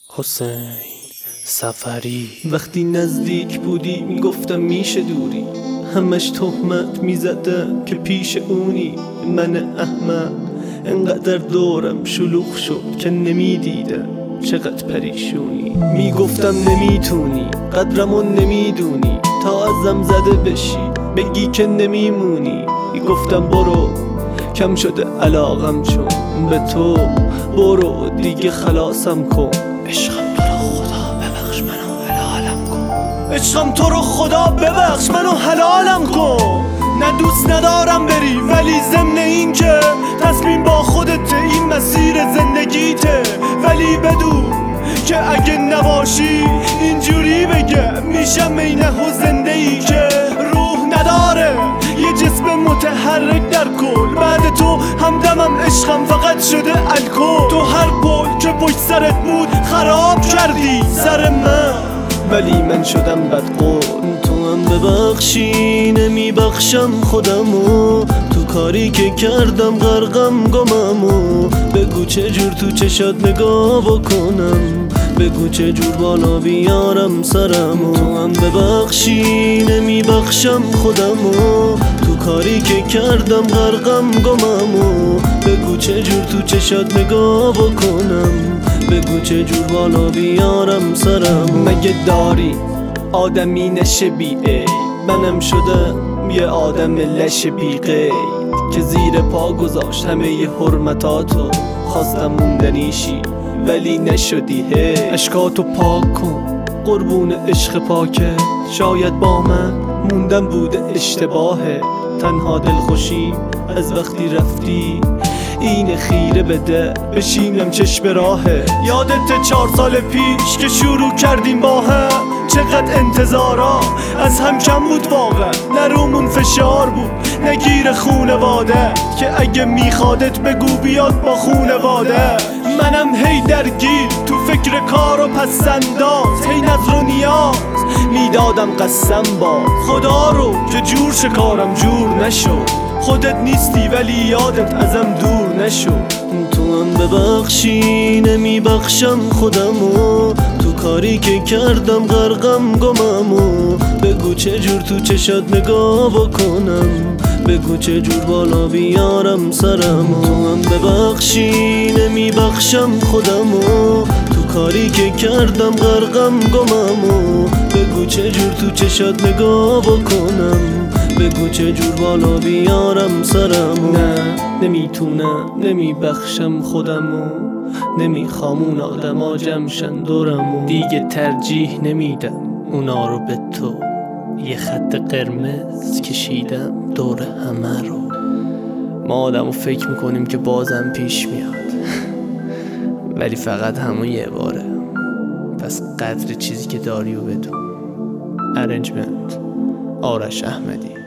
حسین سفری. وقتی نزدیک بودی میگفتم میشه دوری، همش تهمت میزدم که پیش اونی. من احمق انقدر دورم شلوغ شد که نمیدیدم چقدر پریشونی. میگفتم نمیتونی قدرمو نمیدونی، تا ازم زده بشی بگی که نمیمونی. میگفتم برو کم شده علاقم چون به تو، برو دیگه خلاصم کن. عشقم تو رو خدا ببخش منو حلالم کن، عشقم تو رو خدا ببخش منو حلالم کن. نه دوست ندارم بری ولی ضمن این که تصمیم با خودت، این مسیر زندگیته. ولی بدون که اگه نباشی اینجوری بگه میشم اینه زنده ای که روح نداره، یه جسم متحرک در کل. بعد تو همدمم عشقم فقط شده الکل. تو هر پل که پشت سرت بود خراب کردی سر من، ولی من شدم بدقول. تو هم ببخشی نمیبخشم خودمو، تو کاری که کردم غرقم گممو. بگو چجور تو چشات نگاه بکنم، بگو چجور بالا بیارم سرمو. تو هم ببخشی نمیبخشم خودمو، تو کاری که کردم غرقم گممو. بگو چجور تو چشات نگاه بکنم، بگو چجور بالا بیارم سرمو. مگه داری آدمی نشه بی ای، منم شدم یه آدم لش بی قید که زیر پا گذاشت همه ی حرمتاتو. خواستم موندنیشی ولی نشدی. اشکاتو پاک کن قربون عشق پاکه، شاید با من موندم بوده اشتباهه. تنها دلخوشی از وقتی رفتی این خیره بده بشینم چشم راهه. یادت 4 سال پیش که شروع کردیم با هم، چقدر انتظارا از هم کم بود واقعا. نه رومون فشار بود نه گیر خونواده، که اگه میخوادت بگو بیاد با خونواده. منم هی درگیر تو فکر کار و پسنداز، هی نظر و نیاز میدادم قسم با خدا رو که جور شکارم جور نشد. خودت نیستی ولی یادت ازم دور نشد. تو هم ببخشی نمیبخشم خودمو، تو کاری که کردم غرقم گممو. بگو چجور تو چشات نگاه بکنم، بگو چجور بالا بیارم سرمو. تو هم ببخشی نمیبخشم خودمو، تو کاری که کردم غرقم گممو. بگو چجور تو چشات نگاه بکنم، بگو چجور بالا بیارم سرمو. نه نمیتونم نمیبخشم خودمو، نمیخوام اون آدما جمشن دورمو. دیگه ترجیح نمیدم اونا رو به تو، یه خط قرمز کشیدم دور همه رو. ما آدمو فکر میکنیم که بازم پیش میاد ولی فقط همون یه باره. پس قدر چیزی که داری و بدون. ارنجمنت آرش احمدی.